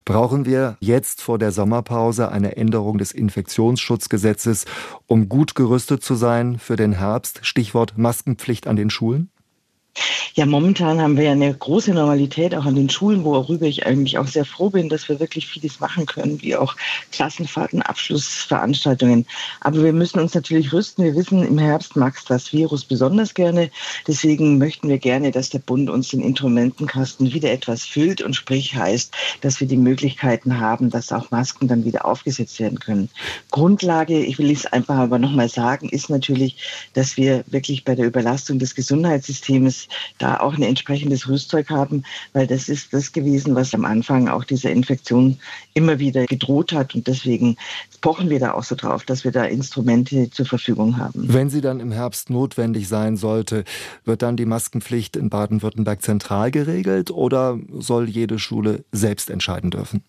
Brauchen wir jetzt vor der Sommerpause eine Änderung des Infektionsschutzgesetzes, um gut gerüstet zu sein für den Herbst? Stichwort Maskenpflicht an den Schulen? Ja, momentan haben wir ja eine große Normalität auch an den Schulen, worüber ich eigentlich auch sehr froh bin, dass wir wirklich vieles machen können, wie auch Klassenfahrten, Abschlussveranstaltungen. Aber wir müssen uns natürlich rüsten. Wir wissen, im Herbst mag es das Virus besonders gerne. Deswegen möchten wir gerne, dass der Bund uns den Instrumentenkasten wieder etwas füllt und sprich heißt, dass wir die Möglichkeiten haben, dass auch Masken dann wieder aufgesetzt werden können. Grundlage, ich will es einfach aber nochmal sagen, ist natürlich, dass wir wirklich bei der Überlastung des Gesundheitssystems da auch ein entsprechendes Rüstzeug haben, weil das ist das gewesen, was am Anfang auch dieser Infektion immer wieder gedroht hat. Und deswegen pochen wir da auch so drauf, dass wir da Instrumente zur Verfügung haben. Wenn sie dann im Herbst notwendig sein sollte, wird dann die Maskenpflicht in Baden-Württemberg zentral geregelt oder soll jede Schule selbst entscheiden dürfen?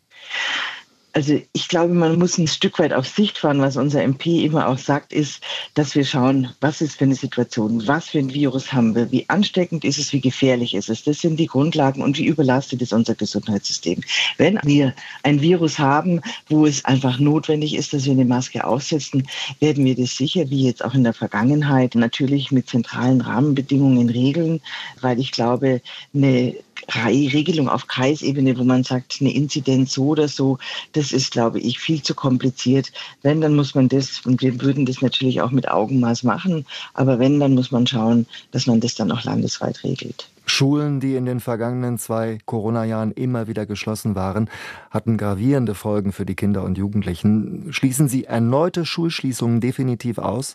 Also ich glaube, man muss ein Stück weit auf Sicht fahren. Was unser MP immer auch sagt, ist, dass wir schauen, was ist für eine Situation, was für ein Virus haben wir, wie ansteckend ist es, wie gefährlich ist es. Das sind die Grundlagen und wie überlastet ist unser Gesundheitssystem. Wenn wir ein Virus haben, wo es einfach notwendig ist, dass wir eine Maske aufsetzen, werden wir das sicher, wie jetzt auch in der Vergangenheit, natürlich mit zentralen Rahmenbedingungen regeln, weil ich glaube, eine Regelung auf Kreisebene, wo man sagt, eine Inzidenz so oder so, das ist, glaube ich, viel zu kompliziert. Wenn, dann muss man das, und wir würden das natürlich auch mit Augenmaß machen, aber wenn, dann muss man schauen, dass man das dann auch landesweit regelt. Schulen, die in den vergangenen 2 Corona-Jahren immer wieder geschlossen waren, hatten gravierende Folgen für die Kinder und Jugendlichen. Schließen Sie erneute Schulschließungen definitiv aus?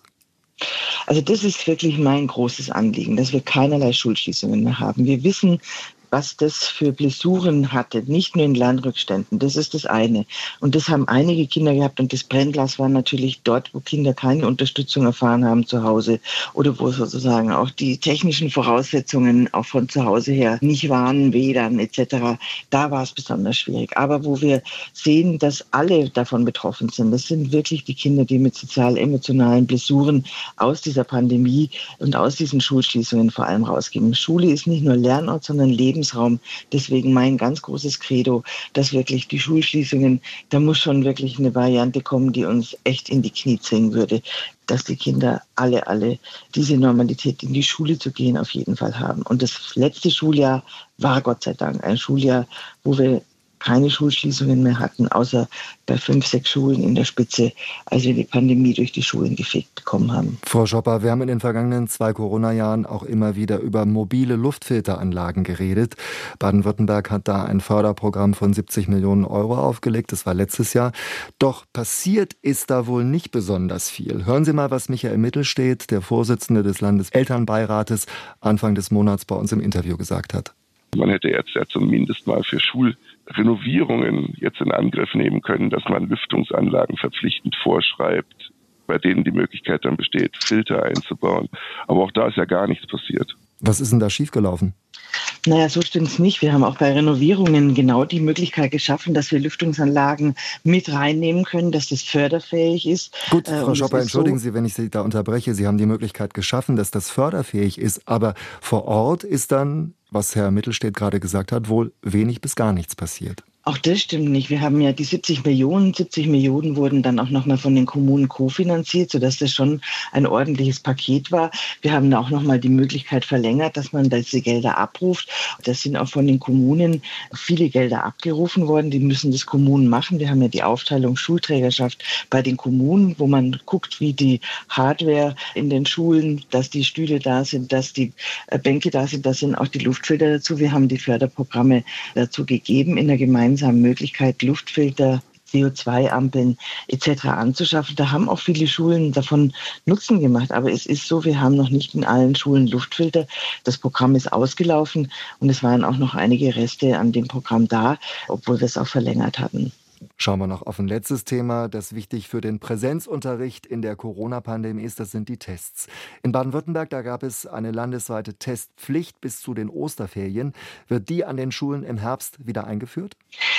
Also das ist wirklich mein großes Anliegen, dass wir keinerlei Schulschließungen mehr haben. Wir wissen, was das für Blessuren hatte, nicht nur in Lernrückständen, das ist das eine. Und das haben einige Kinder gehabt und das Brennglas war natürlich dort, wo Kinder keine Unterstützung erfahren haben zu Hause oder wo sozusagen auch die technischen Voraussetzungen auch von zu Hause her nicht waren, WLAN etc. Da war es besonders schwierig. Aber wo wir sehen, dass alle davon betroffen sind, das sind wirklich die Kinder, die mit sozial-emotionalen Blessuren aus dieser Pandemie und aus diesen Schulschließungen vor allem rausgehen. Schule ist nicht nur Lernort, sondern Lebensraum. Deswegen mein ganz großes Credo, dass wirklich die Schulschließungen, da muss schon wirklich eine Variante kommen, die uns echt in die Knie zwingen würde, dass die Kinder alle diese Normalität, in die Schule zu gehen, auf jeden Fall haben. Und das letzte Schuljahr war Gott sei Dank ein Schuljahr, wo wir keine Schulschließungen mehr hatten, außer bei 5, 6 Schulen in der Spitze, als wir die Pandemie durch die Schulen gefegt bekommen haben. Frau Schopper, wir haben in den vergangenen 2 Corona-Jahren auch immer wieder über mobile Luftfilteranlagen geredet. Baden-Württemberg hat da ein Förderprogramm von 70 Millionen Euro aufgelegt. Das war letztes Jahr. Doch passiert ist da wohl nicht besonders viel. Hören Sie mal, was Michael Mittelstedt, der Vorsitzende des Landeselternbeirates, Anfang des Monats bei uns im Interview gesagt hat. Man hätte jetzt ja zumindest mal für Schulrenovierungen jetzt in Angriff nehmen können, dass man Lüftungsanlagen verpflichtend vorschreibt, bei denen die Möglichkeit dann besteht, Filter einzubauen. Aber auch da ist ja gar nichts passiert. Was ist denn da schiefgelaufen? Naja, so stimmt es nicht. Wir haben auch bei Renovierungen genau die Möglichkeit geschaffen, dass wir Lüftungsanlagen mit reinnehmen können, dass das förderfähig ist. Gut, Frau Schopper, entschuldigen Sie, wenn ich Sie da unterbreche. Sie haben die Möglichkeit geschaffen, dass das förderfähig ist. Aber vor Ort ist dann, was Herr Mittelstedt gerade gesagt hat, wohl wenig bis gar nichts passiert. Auch das stimmt nicht. Wir haben ja die 70 Millionen. 70 Millionen wurden dann auch nochmal von den Kommunen kofinanziert, sodass das schon ein ordentliches Paket war. Wir haben auch nochmal die Möglichkeit verlängert, dass man diese Gelder abruft. Das sind auch von den Kommunen viele Gelder abgerufen worden. Die müssen das Kommunen machen. Wir haben ja die Aufteilung Schulträgerschaft bei den Kommunen, wo man guckt, wie die Hardware in den Schulen, dass die Stühle da sind, dass die Bänke da sind, da sind auch die Luftfilter dazu. Wir haben die Förderprogramme dazu gegeben in der gemeinsamen Möglichkeit, Luftfilter, CO2-Ampeln etc. anzuschaffen. Da haben auch viele Schulen davon Nutzen gemacht. Aber es ist so, wir haben noch nicht in allen Schulen Luftfilter. Das Programm ist ausgelaufen und es waren auch noch einige Reste an dem Programm da, obwohl wir es auch verlängert hatten. Schauen wir noch auf ein letztes Thema, das wichtig für den Präsenzunterricht in der Corona-Pandemie ist. Das sind die Tests. In Baden-Württemberg, da gab es eine landesweite Testpflicht bis zu den Osterferien. Wird die an den Schulen im Herbst wieder eingeführt?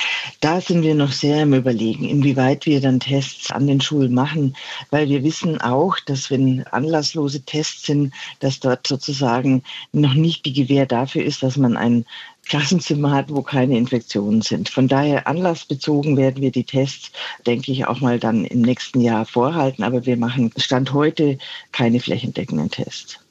Da sind wir noch sehr im Überlegen, inwieweit wir dann Tests an den Schulen machen, weil wir wissen auch, dass wenn anlasslose Tests sind, dass dort sozusagen noch nicht die Gewähr dafür ist, dass man ein Klassenzimmer hat, wo keine Infektionen sind. Von daher anlassbezogen werden wir die Tests, denke ich, auch mal dann im nächsten Jahr vorhalten. Aber wir machen Stand heute keine flächendeckenden Tests.